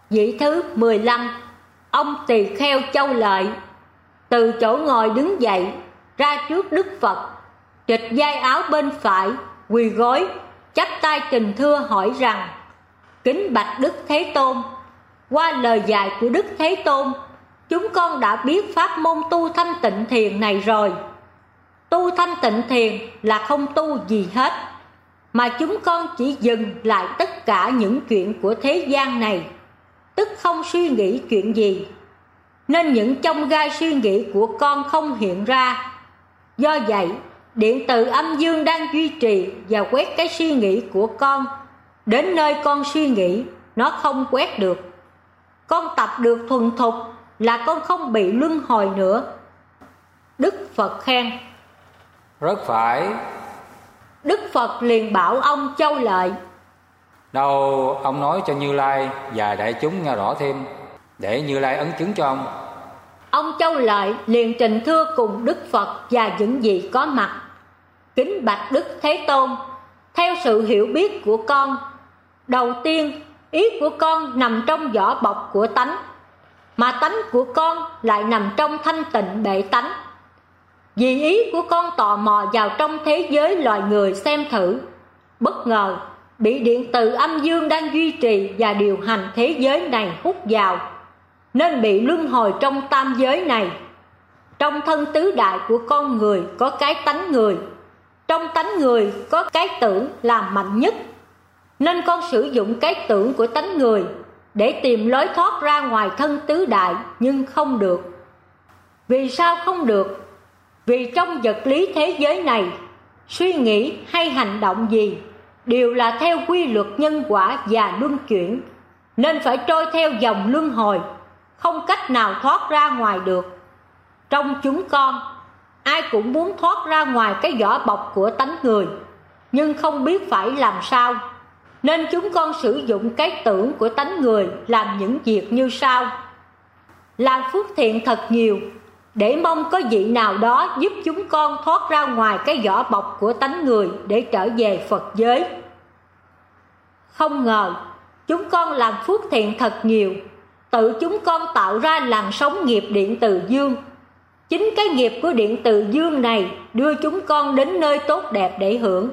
Vị thứ 15. Ông tỳ kheo Châu Lợi từ chỗ ngồi đứng dậy, ra trước Đức Phật, trịch vai áo bên phải, quỳ gối, chắp tay trình thưa hỏi rằng: Kính bạch Đức Thế Tôn, qua lời dạy của Đức Thế Tôn, chúng con đã biết pháp môn tu thanh tịnh thiền này rồi. Tu thanh tịnh thiền là không tu gì hết, mà chúng con chỉ dừng lại tất cả những chuyện của thế gian này, tức không suy nghĩ chuyện gì, nên những chông gai suy nghĩ của con không hiện ra. Do vậy, điện từ âm dương đang duy trì và quét cái suy nghĩ của con. Đến nơi con suy nghĩ, nó không quét được. Con tập được thuần thục là con không bị luân hồi nữa. Đức Phật khen: Rất phải. Đức Phật liền bảo ông Châu Lợi: Đâu ông nói cho Như Lai và đại chúng nghe rõ thêm, để Như Lai ấn chứng cho ông. Ông Châu Lợi liền trình thưa cùng Đức Phật và những vị có mặt: Kính bạch Đức Thế Tôn, theo sự hiểu biết của con, đầu tiên ý của con nằm trong vỏ bọc của tánh, mà tánh của con lại nằm trong thanh tịnh bệ tánh. Vì ý của con tò mò vào trong thế giới loài người xem thử, bất ngờ bị điện từ âm dương đang duy trì và điều hành thế giới này hút vào, nên bị luân hồi trong tam giới này. Trong thân tứ đại của con người có cái tánh người, trong tánh người có cái tưởng là mạnh nhất, nên con sử dụng cái tưởng của tánh người để tìm lối thoát ra ngoài thân tứ đại, nhưng không được. Vì sao không được? Vì trong vật lý thế giới này, suy nghĩ hay hành động gì đều là theo quy luật nhân quả và luân chuyển, nên phải trôi theo dòng luân hồi, không cách nào thoát ra ngoài được. Trong chúng con, ai cũng muốn thoát ra ngoài cái vỏ bọc của tánh người, nhưng không biết phải làm sao, nên chúng con sử dụng cái tưởng của tánh người làm những việc như sau: làm phước thiện thật nhiều, để mong có vị nào đó giúp chúng con thoát ra ngoài cái vỏ bọc của tánh người để trở về Phật giới. Không ngờ, chúng con làm phước thiện thật nhiều, tự chúng con tạo ra làn sóng nghiệp điện từ dương. Chính cái nghiệp của điện từ dương này đưa chúng con đến nơi tốt đẹp để hưởng.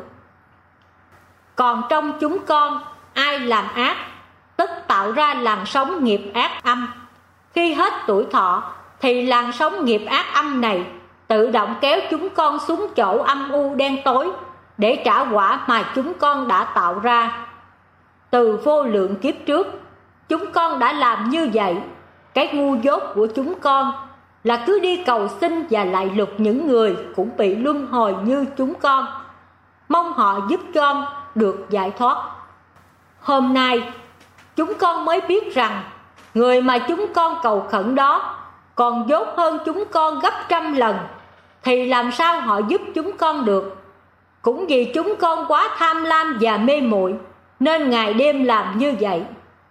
Còn trong chúng con, ai làm ác, tức tạo ra làn sóng nghiệp ác âm. Khi hết tuổi thọ, thì làn sóng nghiệp ác âm này tự động kéo chúng con xuống chỗ âm u đen tối để trả quả mà chúng con đã tạo ra. Từ vô lượng kiếp trước, chúng con đã làm như vậy. Cái ngu dốt của chúng con là cứ đi cầu xin và lại lục những người cũng bị luân hồi như chúng con, mong họ giúp con được giải thoát. Hôm nay, chúng con mới biết rằng người mà chúng con cầu khẩn đó còn dốt hơn chúng con gấp trăm lần, thì làm sao họ giúp chúng con được? Cũng vì chúng con quá tham lam và mê muội nên ngày đêm làm như vậy.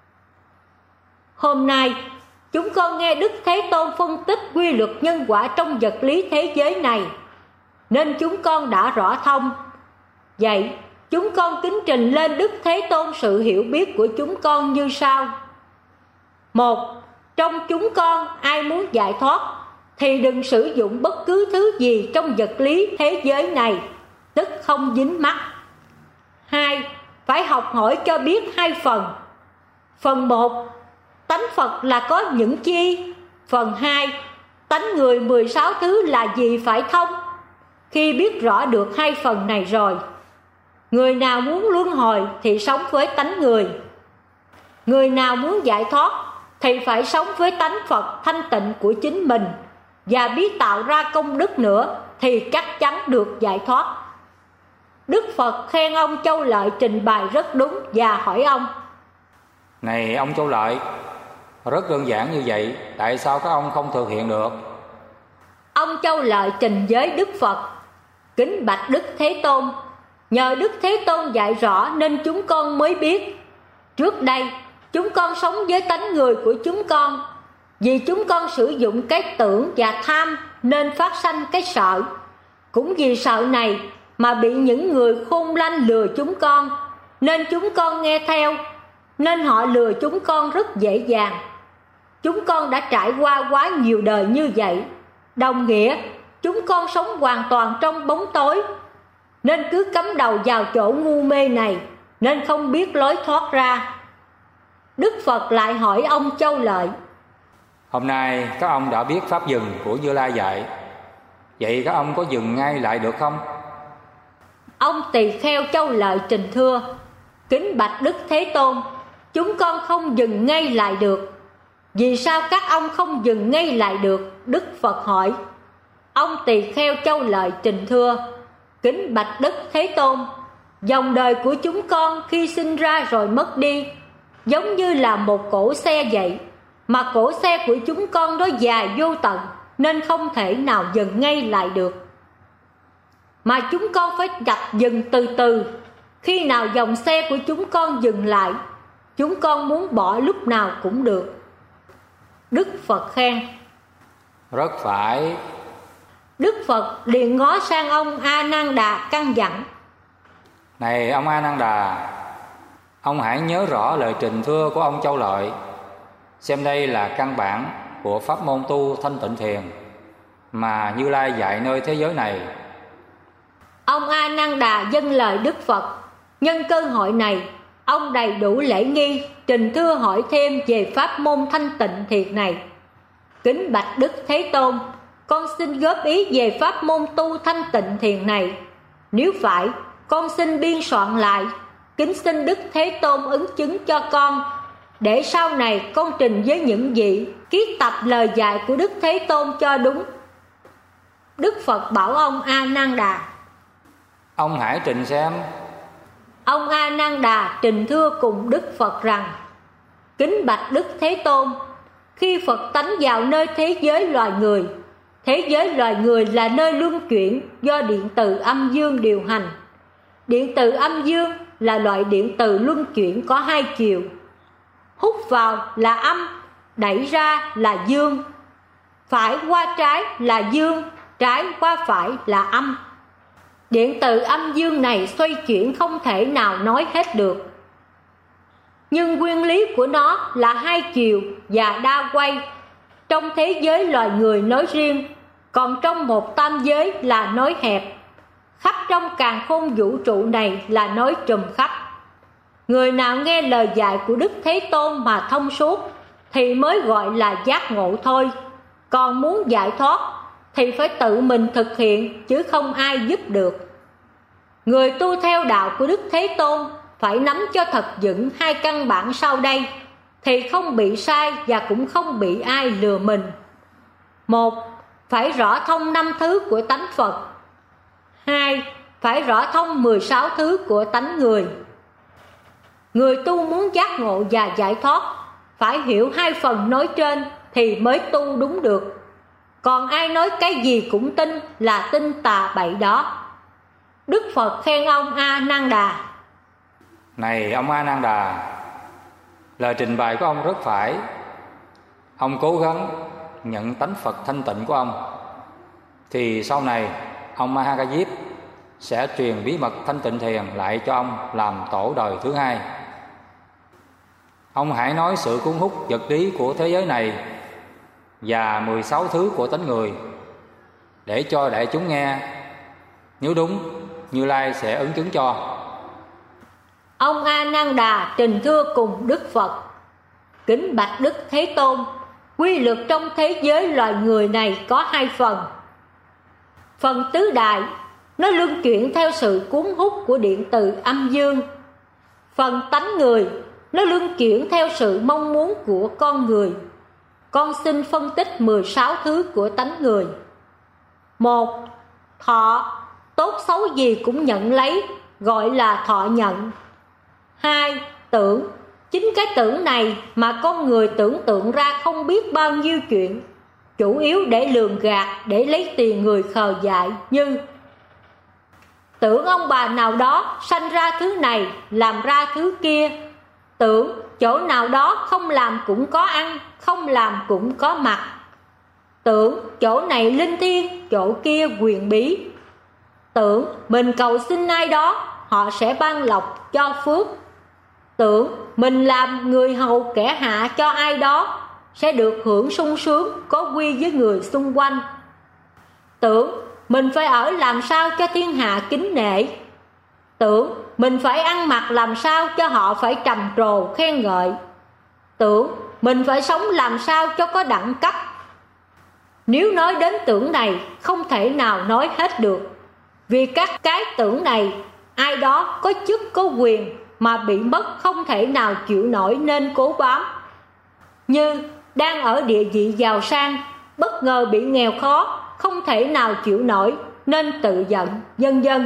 Hôm nay, chúng con nghe Đức Thế Tôn phân tích quy luật nhân quả trong vật lý thế giới này, nên chúng con đã rõ thông. Vậy, chúng con kính trình lên Đức Thế Tôn sự hiểu biết của chúng con như sau. 1. Trong chúng con, ai muốn giải thoát thì đừng sử dụng bất cứ thứ gì trong vật lý thế giới này, tức không dính mắc. 2. Phải học hỏi cho biết hai phần. Phần 1, tánh Phật là có những chi? Phần 2, tánh người 16 thứ là gì phải thông? Khi biết rõ được hai phần này rồi, người nào muốn luân hồi thì sống với tánh người, người nào muốn giải thoát thì phải sống với tánh Phật thanh tịnh của chính mình, và biết tạo ra công đức nữa thì chắc chắn được giải thoát. Đức Phật khen ông Châu Lợi trình bày rất đúng và hỏi ông: Này ông Châu Lợi, rất đơn giản như vậy, tại sao các ông không thực hiện được? Ông Châu Lợi trình với Đức Phật: Kính bạch Đức Thế Tôn, nhờ Đức Thế Tôn dạy rõ nên chúng con mới biết. Trước đây chúng con sống với tánh người của chúng con, vì chúng con sử dụng cái tưởng và tham nên phát sanh cái sợ. Cũng vì sợ này mà bị những người khôn lanh lừa chúng con, nên chúng con nghe theo. nên họ lừa chúng con rất dễ dàng. Chúng con đã trải qua quá nhiều đời như vậy, đồng nghĩa chúng con sống hoàn toàn trong bóng tối, nên cứ cắm đầu vào chỗ ngu mê này, nên không biết lối thoát ra. Đức Phật lại hỏi ông Châu Lợi: Hôm nay các ông đã biết pháp dừng của Như Lai dạy, vậy các ông có dừng ngay lại được không? Ông tỳ kheo Châu Lợi trình thưa: Kính bạch Đức Thế Tôn, chúng con không dừng ngay lại được. Vì sao các ông không dừng ngay lại được? Đức Phật hỏi. Ông tỳ kheo Châu Lợi trình thưa: Kính bạch Đức Thế Tôn, dòng đời của chúng con khi sinh ra rồi mất đi, giống như là một cỗ xe vậy, mà cỗ xe của chúng con nó dài vô tận, nên không thể nào dừng ngay lại được, mà chúng con phải chặt dừng từ từ. Khi nào dòng xe của chúng con dừng lại, chúng con muốn bỏ lúc nào cũng được. Đức Phật khen: Rất phải. Đức Phật liền ngó sang ông A Nan Đà căn dặn: Này ông A Nan Đà, ông hãy nhớ rõ lời trình thưa của ông Châu Lợi, xem đây là căn bản của pháp môn tu thanh tịnh thiền mà Như Lai dạy nơi thế giới này. Ông A Nan Đà dâng lời Đức Phật. Nhân cơ hội này, ông đầy đủ lễ nghi trình thưa hỏi thêm về pháp môn thanh tịnh thiền này. Kính bạch Đức Thế Tôn, con xin góp ý về pháp môn tu thanh tịnh thiền này. Nếu phải, con xin biên soạn lại, kính xin Đức Thế Tôn ứng chứng cho con, để sau này con trình với những vị kiết tập lời dạy của Đức Thế Tôn cho đúng. Đức Phật bảo ông A Nan Đà: Ông hãy trình xem. Ông A Nan Đà trình thưa cùng Đức Phật rằng: Kính bạch Đức Thế Tôn, khi Phật tánh vào nơi thế giới loài người, thế giới loài người là nơi luân chuyển do điện từ âm dương điều hành. Điện từ âm dương là loại điện từ luân chuyển có hai chiều. Hút vào là âm, đẩy ra là dương. Phải qua trái là dương, trái qua phải là âm. Điện từ âm dương này xoay chuyển không thể nào nói hết được, nhưng nguyên lý của nó là hai chiều và đa quay. Trong thế giới loài người nói riêng, còn trong một tam giới là nói hẹp. Khắp trong càn khôn vũ trụ này là nói trùm khắp. Người nào nghe lời dạy của Đức Thế Tôn mà thông suốt thì mới gọi là giác ngộ thôi. Còn muốn giải thoát thì phải tự mình thực hiện, chứ không ai giúp được. Người tu theo đạo của Đức Thế Tôn phải nắm cho thật vững hai căn bản sau đây, thì không bị sai và cũng không bị ai lừa mình. 1. Phải rõ thông 5 thứ của tánh Phật. 2. Phải rõ thông 16 thứ của tánh người. Người tu muốn giác ngộ và giải thoát phải hiểu hai phần nói trên thì mới tu đúng được. Còn ai nói cái gì cũng tin là tin tà bậy đó. Đức Phật khen ông A Nan Đà: Này ông A Nan Đà, lời trình bày của ông rất phải. Ông cố gắng nhận tánh Phật thanh tịnh của ông, thì sau này ông Mahakajip sẽ truyền bí mật thanh tịnh thiền lại cho ông làm tổ đời thứ hai. Ông hãy nói sự cuốn hút vật lý của thế giới này và 16 thứ của tánh người để cho đại chúng nghe. Nếu đúng, Như Lai sẽ ứng chứng cho. Ông A Nan Đà trình thưa cùng Đức Phật: Kính bạch Đức Thế Tôn, quy luật trong thế giới loài người này có hai phần. Phần tứ đại, nó luân chuyển theo sự cuốn hút của điện từ âm dương. Phần tánh người, nó luân chuyển theo sự mong muốn của con người. Con xin phân tích 16 thứ của tánh người. 1. Thọ, tốt xấu gì cũng nhận lấy, gọi là thọ nhận. 2. Tưởng, chính cái tưởng này mà con người tưởng tượng ra không biết bao nhiêu chuyện, chủ yếu để lường gạt, để lấy tiền người khờ dại, như tưởng ông bà nào đó sanh ra thứ này, làm ra thứ kia. Tưởng chỗ nào đó không làm cũng có ăn, không làm cũng có mặc. Tưởng chỗ này linh thiêng, chỗ kia quyền bí. Tưởng mình cầu xin ai đó, họ sẽ ban lộc cho phước. Tưởng mình làm người hầu kẻ hạ cho ai đó sẽ được hưởng sung sướng có quy với người xung quanh. Tưởng mình phải ở làm sao cho thiên hạ kính nể. Tưởng mình phải ăn mặc làm sao cho họ phải trầm trồ khen ngợi. Tưởng mình phải sống làm sao cho có đẳng cấp. Nếu nói đến tưởng này không thể nào nói hết được. Vì các cái tưởng này, ai đó có chức có quyền mà bị mất không thể nào chịu nổi nên cố bám. Như đang ở địa vị giàu sang, bất ngờ bị nghèo khó, không thể nào chịu nổi nên tự giận, vân vân.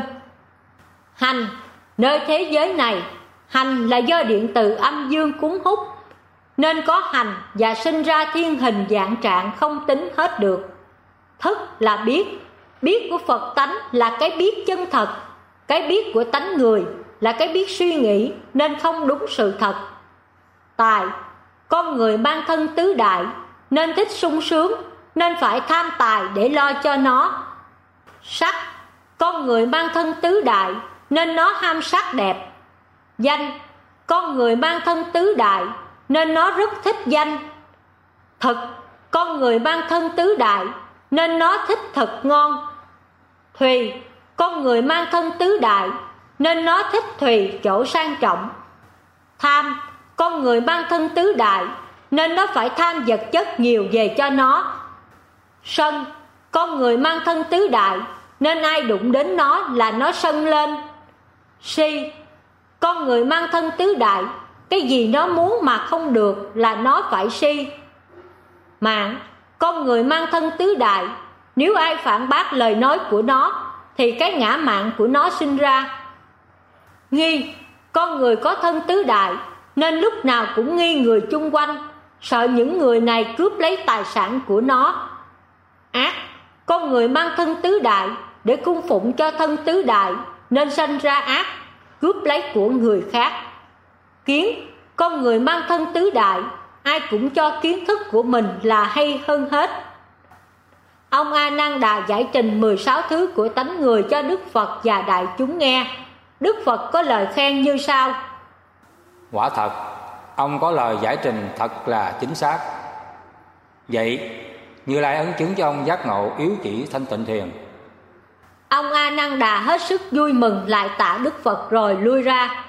Hành, nơi thế giới này, hành là do điện từ âm dương cuốn hút, nên có hành và sinh ra thiên hình dạng trạng không tính hết được. Thức là biết của Phật tánh là cái biết chân thật, cái biết của tánh người là cái biết suy nghĩ nên không đúng sự thật. Tài, con người mang thân tứ đại nên thích sung sướng nên phải tham tài để lo cho nó. Sắc, con người mang thân tứ đại nên nó ham sắc đẹp. Danh, con người mang thân tứ đại nên nó rất thích danh. Thực, con người mang thân tứ đại nên nó thích thực ngon. Thùy, con người mang thân tứ đại nên nó thích thùy chỗ sang trọng. Tham, con người mang thân tứ đại nên nó phải tham vật chất nhiều về cho nó. Sân, con người mang thân tứ đại nên ai đụng đến nó là nó sân lên. Si, con người mang thân tứ đại, cái gì nó muốn mà không được là nó phải si. Mạng, con người mang thân tứ đại, nếu ai phản bác lời nói của nó thì cái ngã mạn của nó sinh ra. Nghi, con người có thân tứ đại nên lúc nào cũng nghi người chung quanh, sợ những người này cướp lấy tài sản của nó. Ác, con người mang thân tứ đại để cung phụng cho thân tứ đại nên sanh ra ác, cướp lấy của người khác. Kiến, con người mang thân tứ đại, ai cũng cho kiến thức của mình là hay hơn hết. Ông A Nan Đà giải trình 16 thứ của tánh người cho Đức Phật và đại chúng nghe. Đức Phật có lời khen như sau: Quả thật, ông có lời giải trình thật là chính xác. Vậy Như Lai ấn chứng cho ông giác ngộ yếu chỉ thanh tịnh thiền. Ông A Nan Đà hết sức vui mừng lại tạ Đức Phật rồi lui ra.